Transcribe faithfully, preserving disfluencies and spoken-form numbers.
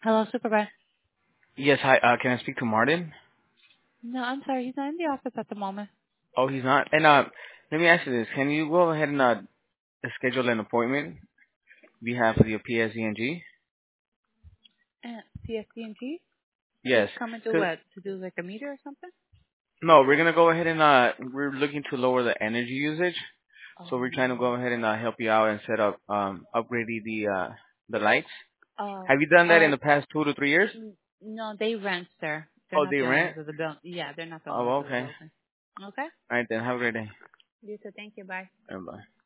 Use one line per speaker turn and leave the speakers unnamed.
Hello, Supervisor.
Yes, hi. Uh, can I speak to Martin?
No, I'm sorry. He's not in the office at the moment.
Oh, he's not. And uh, let me ask you this: Can you go ahead and uh, schedule an appointment we have for your P S E N G?
Uh, C S D and G? To
Yes.
come and do
'Cause
what? To do like a meter or something?
no, we're gonna go ahead and uh, we're looking to lower the energy usage, so we're trying to
Oh.
go ahead and uh, help you out and set up um upgrading the uh the lights.
Oh.
Have you done that in
Oh.
the past two to three years?
n- No, they rent, sir. They're
Oh,
not
they
the owners
rent.
of the building. Yeah, they're not the
Oh,
owners of the
okay.
building. Okay.
All right then. Have a great day.
You too. Thank you. Bye.
Bye.